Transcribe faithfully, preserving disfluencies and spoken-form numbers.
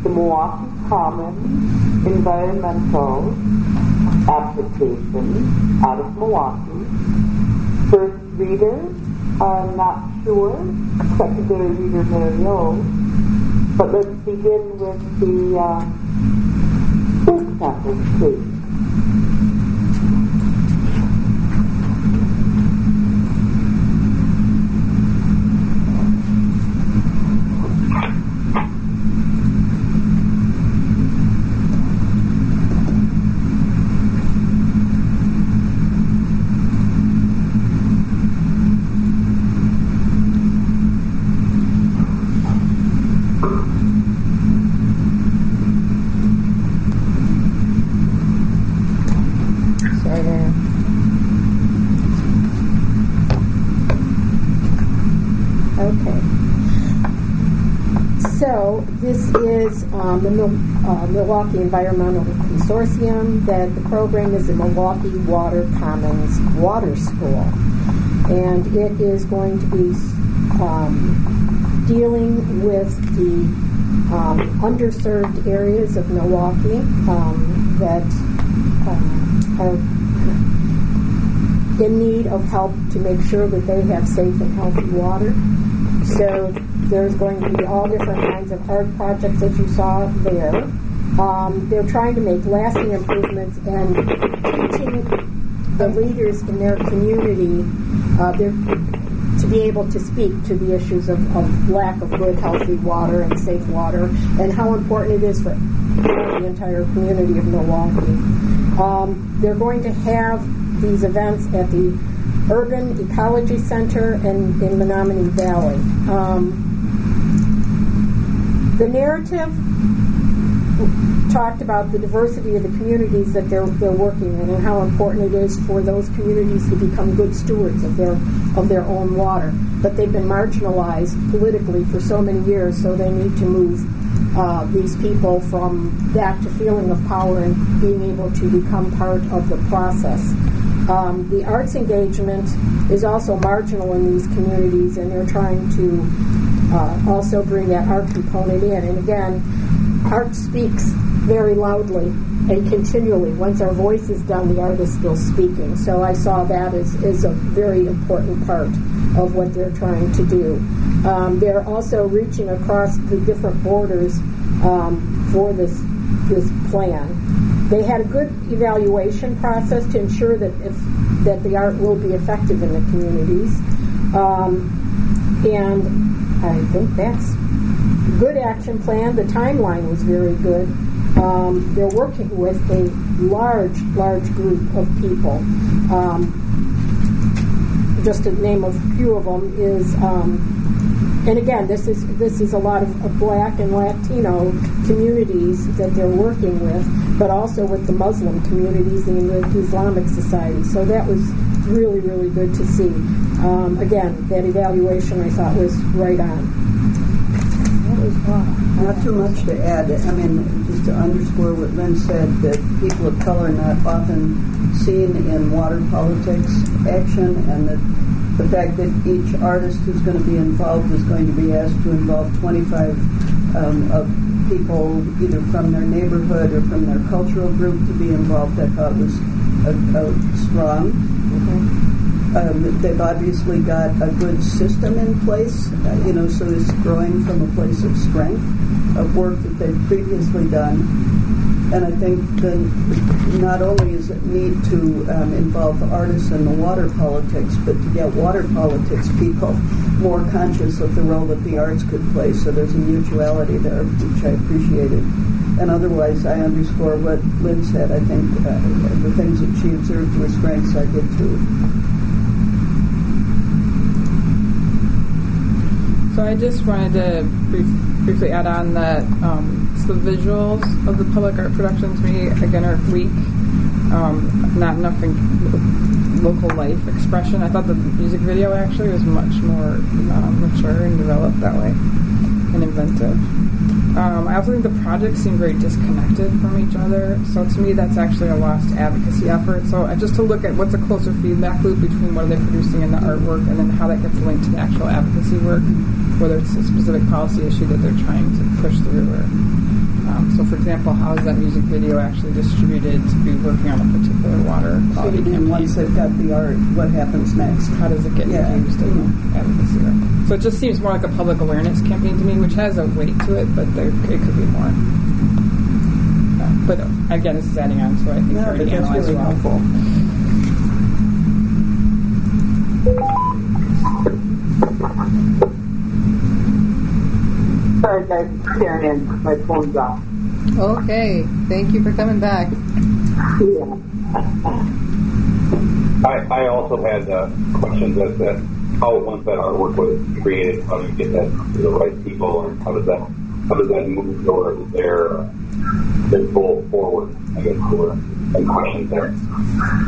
the Milwaukee Commons Environmental Application out of Milwaukee. First reader, I'm not sure, secondary reader Mary O. But let's begin with the uh, first sentence, please. This is um, the Mil- uh, Milwaukee Environmental Consortium. That the program is the Milwaukee Water Commons Water School, and it is going to be um, dealing with the um, underserved areas of Milwaukee um, that uh, are in need of help to make sure that they have safe and healthy water. So there's going to be all different kinds of art projects that you saw there. Um, they're trying to make lasting improvements and teaching the leaders in their community uh, to be able to speak to the issues of, of lack of good, healthy water and safe water, and how important it is for the entire community of Milwaukee. Um, they're going to have these events at the Urban Ecology Center and in Menominee Valley. Um, the narrative talked about the diversity of the communities that they're they're working in and how important it is for those communities to become good stewards of their of their own water. But they've been marginalized politically for so many years, so they need to move uh, these people from that to feeling of power and being able to become part of the process. Um, the arts engagement is also marginal in these communities, and they're trying to uh, also bring that art component in. And again, art speaks very loudly and continually. Once our voice is done, the art is still speaking. So I saw that as, as a very important part of what they're trying to do. Um, they're also reaching across the different borders um, for this this plan. They had a good evaluation process to ensure that if that the art will be effective in the communities. Um, and I think that's a good action plan. The timeline was very good. Um, they're working with a large, large group of people. Um, just to name a few of them is, um, and again, this is this is a lot of, of Black and Latino communities that they're working with, but also with the Muslim communities and the Islamic Society. So that was really, really good to see. Um, again, that evaluation I thought was right on. That was wow. Not too much to add. I mean, just to underscore what Lynn said, that people of color are not often seen in water politics action, and that the fact that each artist who's going to be involved is going to be asked to involve twenty-five um, of people either from their neighborhood or from their cultural group to be involved, I thought was a, a strong. Mm-hmm. Um, they've obviously got a good system in place, uh, you know, so it's growing from a place of strength, of work that they've previously done. And I think that not only is it neat to um, involve artists in the water politics, but to get water politics people more conscious of the role that the arts could play. So there's a mutuality there, which I appreciated. And otherwise, I underscore what Lynn said. I think uh, the things that she observed were strengths. I did too. So I just wanted to brief, briefly add on that um, so the visuals of the public art production to me, again, are weak. Um, not enough in local life expression. I thought the music video actually was much more um, mature and developed that way and inventive. Um, I also think the projects seem very disconnected from each other. So to me, that's actually a lost advocacy effort. So just to look at what's a closer feedback loop between what are they producing in the artwork and then how that gets linked to the actual advocacy work, whether it's a specific policy issue that they're trying to push through or for example, how is that music video actually distributed to be working on a particular water quality And campaign? once they've got the art, what happens next? How does it get Yeah. used in the advocacy work? So it just seems more like a public awareness campaign to me, which has a weight to it, but there, it could be more. Yeah. But again, this is adding on to what I think No, already but that's analyzed really well. helpful. Sorry guys, Karen in. My phone's off. Okay, thank you for coming back. Yeah. I, I also had uh, questions as to how once that artwork was created, how do you get that to the right people, or how does that how does that move or is there uh, their goal forward? I guess there were some questions there.